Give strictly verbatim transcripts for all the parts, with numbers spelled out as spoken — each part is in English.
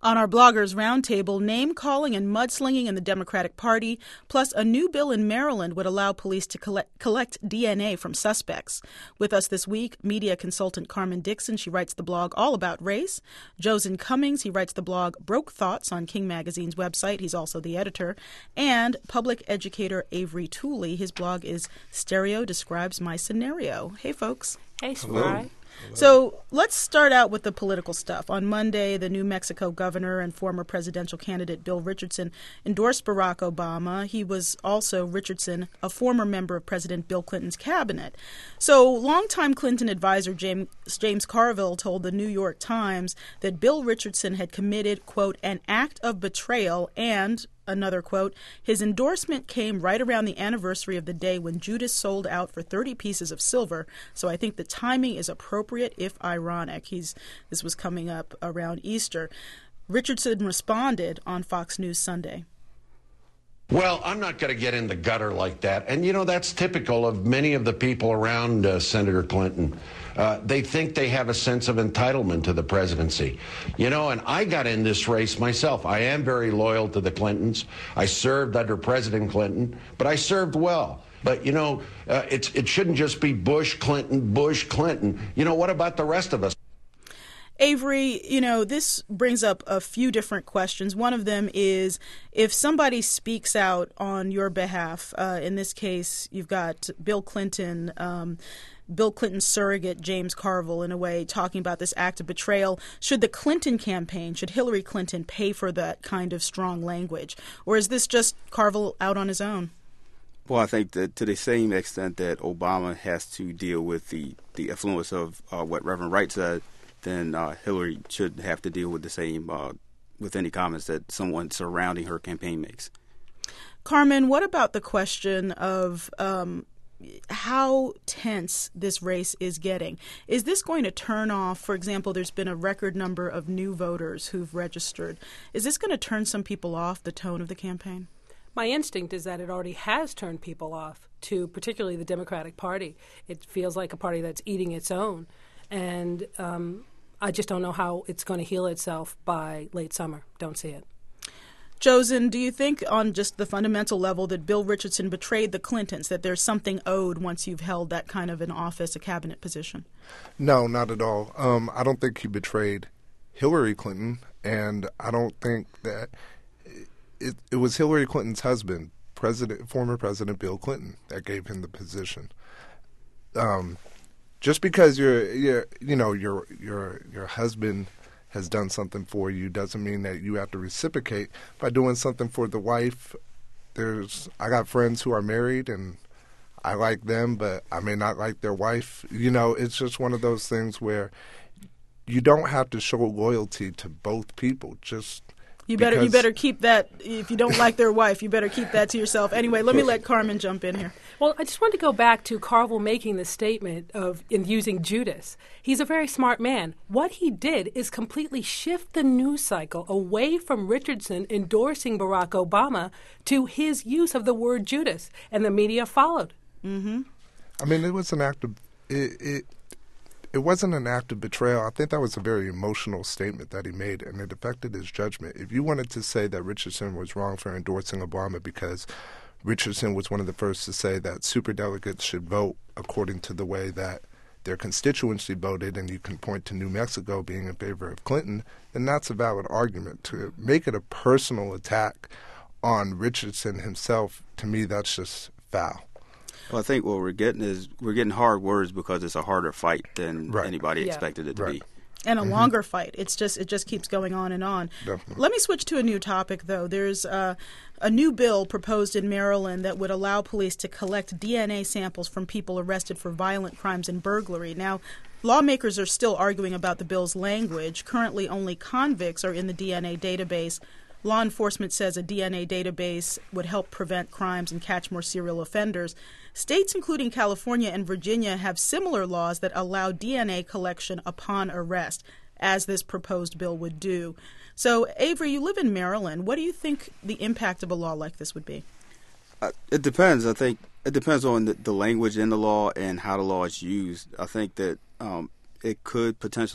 On our Bloggers Roundtable, name-calling and mudslinging in the Democratic Party, plus a new bill in Maryland would allow police to collect, collect D N A from suspects. With us this week, media consultant Carmen Dixon. She writes the blog All About Race. Josen Cummings, he writes the blog Broke Thoughts on King Magazine's website. He's also the editor. And public educator Avery Tooley. His blog is Stereo Describes My Scenario. Hey, folks. Hey, Spry. So let's start out with the political stuff. On Monday, the New Mexico governor and former presidential candidate Bill Richardson endorsed Barack Obama. He was also, Richardson, a former member of President Bill Clinton's cabinet. So longtime Clinton advisor James, James Carville told the New York Times that Bill Richardson had committed, quote, an act of betrayal and, another quote, his endorsement came right around the anniversary of the day when Judas sold out for thirty pieces of silver, so I think the timing is appropriate, if ironic. He's this was coming up around Easter. Richardson responded on Fox News Sunday. Well, I'm not going to get in the gutter like that. And, you know, that's typical of many of the people around uh, Senator Clinton. Uh, they think they have a sense of entitlement to the presidency. You know, and I got in this race myself. I am very loyal to the Clintons. I served under President Clinton, but I served well. But, you know, uh, it's, it shouldn't just be Bush, Clinton, Bush, Clinton. You know, what about the rest of us? Avery, you know, this brings up a few different questions. One of them is if somebody speaks out on your behalf, uh, in this case, you've got Bill Clinton, um, Bill Clinton's surrogate, James Carville, in a way, talking about this act of betrayal. Should the Clinton campaign, should Hillary Clinton pay for that kind of strong language? Or is this just Carville out on his own? Well, I think that to the same extent that Obama has to deal with the, the influence of uh, what Reverend Wright said, then uh, Hillary should have to deal with the same, uh, with any comments that someone surrounding her campaign makes. Carmen, what about the question of um, how tense this race is getting? Is this going to turn off, for example, there's been a record number of new voters who've registered. Is this going to turn some people off the tone of the campaign? My instinct is that it already has turned people off to particularly the Democratic Party. It feels like a party that's eating its own. And um, I just don't know how it's going to heal itself by late summer. Don't see it. Josen, do you think on just the fundamental level that Bill Richardson betrayed the Clintons, that there's something owed once you've held that kind of an office, a cabinet position? No, not at all. Um, I don't think he betrayed Hillary Clinton, and I don't think that it, it was Hillary Clinton's husband, President, former President Bill Clinton, that gave him the position. Um Just because you're, you're, you know, your your your husband has done something for you doesn't mean that you have to reciprocate by doing something for the wife. There's, I got friends who are married and I like them, but I may not like their wife. You know, it's just one of those things where you don't have to show loyalty to both people. Just you better you better keep that. If you don't like their wife, you better keep that to yourself. Anyway, let me let Carmen jump in here. Well, I just want to go back to Carville making the statement of in using Judas. He's a very smart man. What he did is completely shift the news cycle away from Richardson endorsing Barack Obama to his use of the word Judas, and the media followed. Mm-hmm. I mean, it was an act of it, it. It wasn't an act of betrayal. I think that was a very emotional statement that he made, and it affected his judgment. If you wanted to say that Richardson was wrong for endorsing Obama because Richardson was one of the first to say that superdelegates should vote according to the way that their constituency voted, and you can point to New Mexico being in favor of Clinton, then that's a valid argument. To make it a personal attack on Richardson himself, to me, that's just foul. Well, I think what we're getting is we're getting hard words because it's a harder fight than right. anybody yeah. expected it to right. be. And a mm-hmm. longer fight. It's just it just keeps going on and on. Definitely. Let me switch to a new topic, though. There's uh, a new bill proposed in Maryland that would allow police to collect D N A samples from people arrested for violent crimes and burglary. Now, lawmakers are still arguing about the bill's language. Currently, only convicts are in the D N A database. Law enforcement says a D N A database would help prevent crimes and catch more serial offenders. States, including California and Virginia, have similar laws that allow D N A collection upon arrest, as this proposed bill would do. So, Avery, you live in Maryland. What do you think the impact of a law like this would be? Uh, it depends. I think it depends on the, the language in the law and how the law is used. I think that um, it could potentially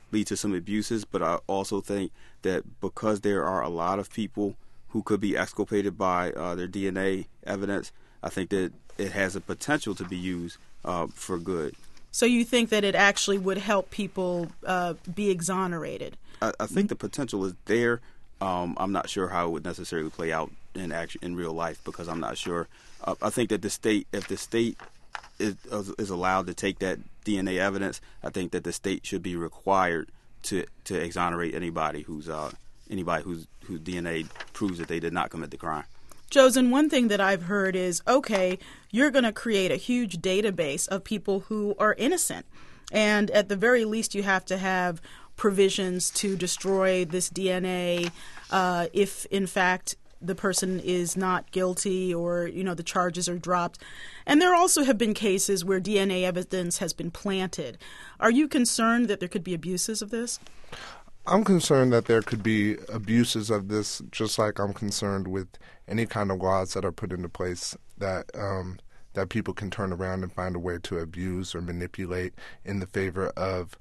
lead to some abuses, but I also think that because there are a lot of people who could be exculpated by uh, their D N A evidence, I think that it has a potential to be used uh, for good. So you think that it actually would help people uh, be exonerated? I, I think the potential is there. Um, I'm not sure how it would necessarily play out in action, in real life, because I'm not sure. Uh, I think that the state, if the state is, is allowed to take that D N A evidence, I think that the state should be required to to exonerate anybody who's uh, anybody whose whose D N A proves that they did not commit the crime. Josen, one thing that I've heard is, okay, you're going to create a huge database of people who are innocent. And at the very least, you have to have provisions to destroy this D N A uh, if, in fact, the person is not guilty or, you know, the charges are dropped. And there also have been cases where D N A evidence has been planted. Are you concerned that there could be abuses of this? I'm concerned that there could be abuses of this, just like I'm concerned with any kind of laws that are put into place that um, that people can turn around and find a way to abuse or manipulate in the favor of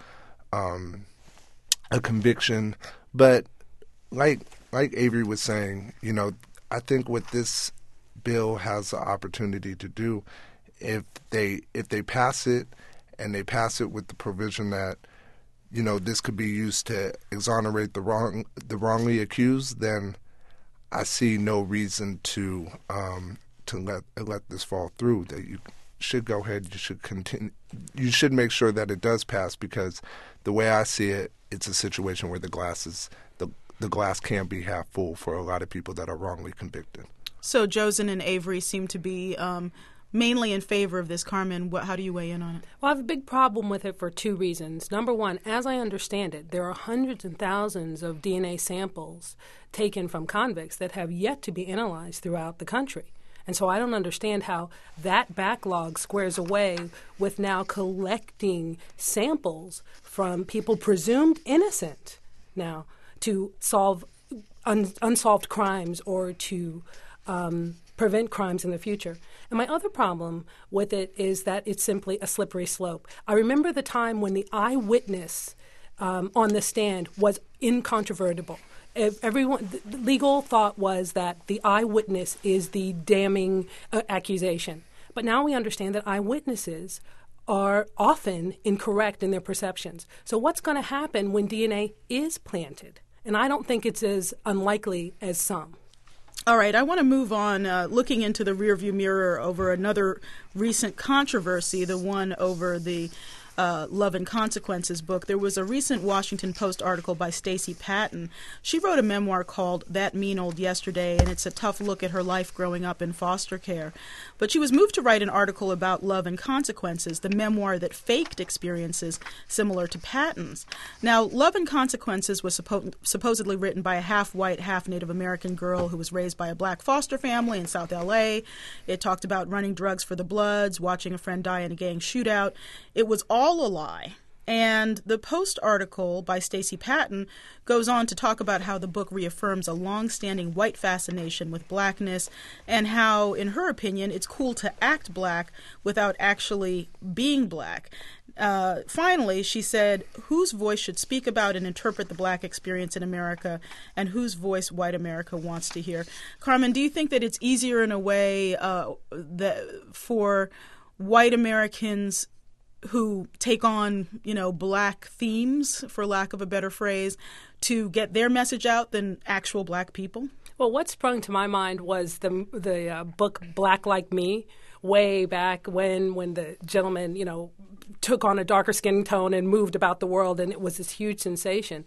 um, a conviction. But like like Avery was saying, you know, I think what this bill has the opportunity to do, if they if they pass it and they pass it with the provision that, you know, this could be used to exonerate the wrong, the wrongly accused, then I see no reason to um, to let let this fall through. That you should go ahead, you should continue, you should make sure that it does pass, because the way I see it, it's a situation where the glass is the the glass can't be half full for a lot of people that are wrongly convicted. So Josen and Avery seem to be Um mainly in favor of this. Carmen, what, how do you weigh in on it? Well, I have a big problem with it for two reasons. Number one, as I understand it, there are hundreds and thousands of D N A samples taken from convicts that have yet to be analyzed throughout the country. And so I don't understand how that backlog squares away with now collecting samples from people presumed innocent now to solve un- unsolved crimes or to um, prevent crimes in the future. And my other problem with it is that it's simply a slippery slope. I remember the time when the eyewitness um, on the stand was incontrovertible. If everyone, the legal thought was that the eyewitness is the damning uh, accusation. But now we understand that eyewitnesses are often incorrect in their perceptions. So what's going to happen when D N A is planted? And I don't think it's as unlikely as some. All right, I want to move on, uh, looking into the rearview mirror over another recent controversy, the one over the uh, Love and Consequences book. There was a recent Washington Post article by Stacey Patton. She wrote a memoir called That Mean Old Yesterday, and it's a tough look at her life growing up in foster care. But she was moved to write an article about Love and Consequences, the memoir that faked experiences similar to Patton's. Now, Love and Consequences was suppo- supposedly written by a half-white, half-Native American girl who was raised by a black foster family in South L A. It talked about running drugs for the Bloods, watching a friend die in a gang shootout. It was all a lie. And the Post article by Stacey Patton goes on to talk about how the book reaffirms a long-standing white fascination with blackness and how, in her opinion, it's cool to act black without actually being black. Uh, finally, she said, whose voice should speak about and interpret the black experience in America, and whose voice white America wants to hear. Carmen, do you think that it's easier in a way uh, that for white Americans who take on, you know, black themes, for lack of a better phrase, to get their message out than actual black people? Well, what sprung to my mind was the the uh, book Black Like Me, way back when when the gentleman, you know, took on a darker skin tone and moved about the world, and it was this huge sensation.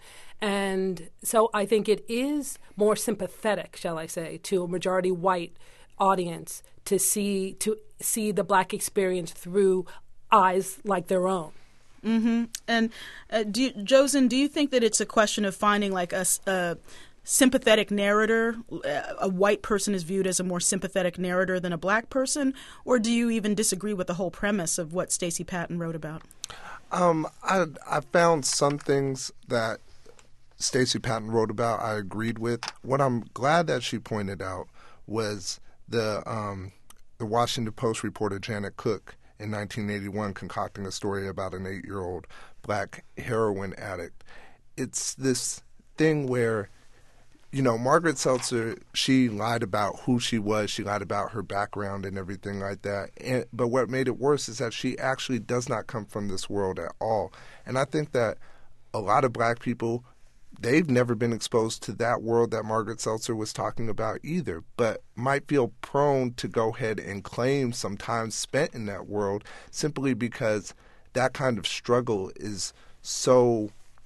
And so I think it is more sympathetic, shall I say, to a majority white audience to see to see the black experience through eyes like their own. Mm-hmm. And uh, do you, Josen, do you think that it's a question of finding like a, a sympathetic narrator? A white person is viewed as a more sympathetic narrator than a black person, or do you even disagree with the whole premise of what Stacey Patton wrote about? Um, I I found some things that Stacey Patton wrote about I agreed with. What I'm glad that she pointed out was the um, the Washington Post reporter Janet Cook in nineteen eighty-one concocting a story about an eight-year-old black heroin addict. It's this thing where, you know, Margaret Seltzer, she lied about who she was. She lied about her background and everything like that. And, but what made it worse is that she actually does not come from this world at all. And I think that a lot of black people, they've never been exposed to that world that Margaret Seltzer was talking about either, but might feel prone to go ahead and claim some time spent in that world simply because that kind of struggle is so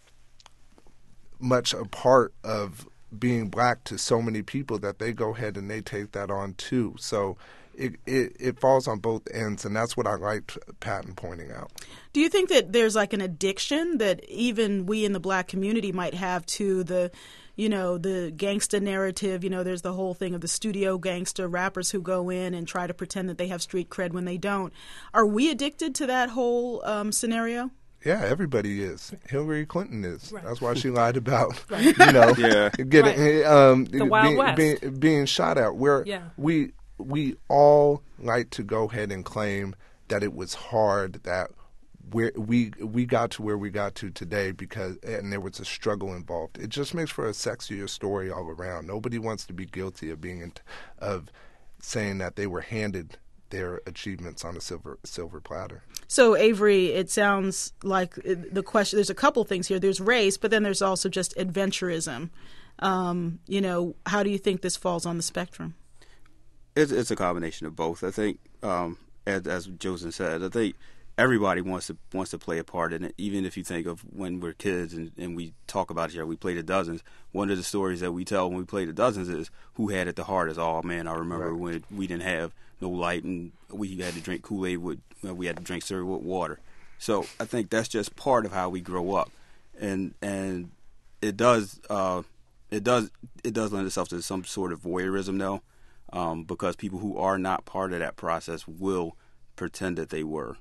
much a part of being black to so many people that they go ahead and they take that on too. So it, it, it falls on both ends, and that's what I liked Patton pointing out. Do you think that there's like an addiction that even we in the black community might have to the, you know, the gangsta narrative? You know, there's the whole thing of the studio gangster rappers who go in and try to pretend that they have street cred when they don't. Are we addicted to that whole um, scenario? Yeah, everybody is. Hillary Clinton is. Right. That's why she lied about, Right. you know, Yeah. getting Right. um, The Wild being, West. being, being shot at. Where Yeah. we we all like to go ahead and claim that it was hard, that we we we got to where we got to today because and there was a struggle involved. It just makes for a sexier story all around. Nobody wants to be guilty of being in, of saying that they were handed their achievements on a silver silver platter. So, Avery, it sounds like the question, there's a couple things here. There's race, but then there's also just adventurism. Um, you know, how do you think this falls on the spectrum? It's, it's a combination of both. I think, um, as, as Josen said, I think everybody wants to wants to play a part in it. Even if you think of when we're kids and, and we talk about it here, we play the dozens. One of the stories that we tell when we play the dozens is who had it the hardest. Oh man, I remember Right. when we didn't have no light and we had to drink Kool-Aid with, we had to drink cereal with water. So I think that's just part of how we grow up, and and it does uh, it does it does lend itself to some sort of voyeurism though, um, because people who are not part of that process will pretend that they were.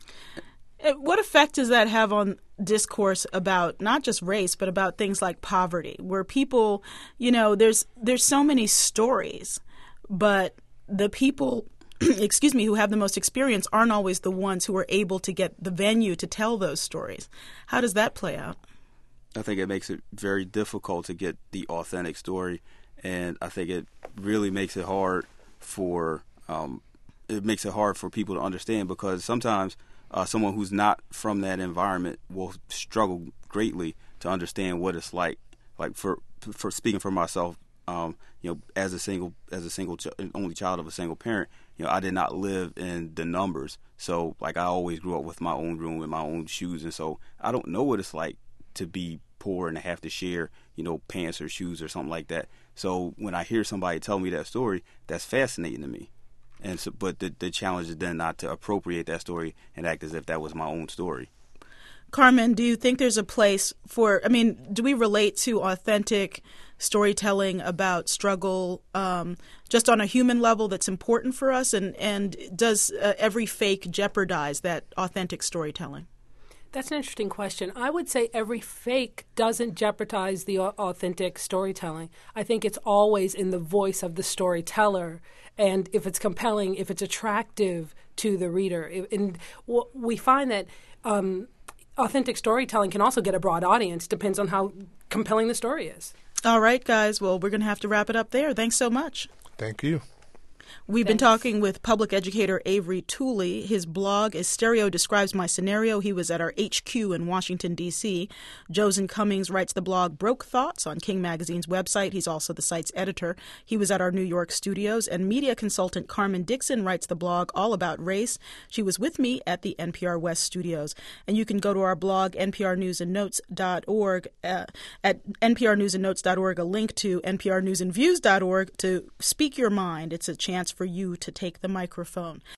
What effect does that have on discourse about not just race, but about things like poverty, where people, you know, there's there's so many stories, but the people, excuse me, who have the most experience aren't always the ones who are able to get the venue to tell those stories. How does that play out? I think it makes it very difficult to get the authentic story, and I think it really makes it hard for um, it makes it hard for people to understand, because sometimes uh, someone who's not from that environment will struggle greatly to understand what it's like. Like for for speaking for myself, um, you know, as a single as a single ch- only child of a single parent, you know, I did not live in the numbers. So like I always grew up with my own room and my own shoes, and so I don't know what it's like to be poor and to have to share, you know, pants or shoes or something like that. So when I hear somebody tell me that story, that's fascinating to me. And so, but the the challenge is then not to appropriate that story and act as if that was my own story. Carmen, do you think there's a place for, I mean, do we relate to authentic storytelling about struggle um, just on a human level that's important for us? And, and does uh, every fake jeopardize that authentic storytelling? That's an interesting question. I would say every fake doesn't jeopardize the au- authentic storytelling. I think it's always in the voice of the storyteller, and if it's compelling, if it's attractive to the reader. And w- we find that um, authentic storytelling can also get a broad audience. Depends on how compelling the story is. All right, guys. Well, we're going to have to wrap it up there. Thanks so much. Thank you. We've been Thanks. talking with public educator Avery Tooley. His blog is Stereo Describes My Scenario. He was at our H Q in Washington, D C Josen Cummings writes the blog Broke Thoughts on King Magazine's website. He's also the site's editor. He was at our New York studios. And media consultant Carmen Dixon writes the blog All About Race. She was with me at the N P R West studios. And you can go to our blog, N P R news and notes dot org. Uh, at N P R news and notes dot org, a link to N P R news and views dot org to speak your mind. It's a chance for you to take the microphone.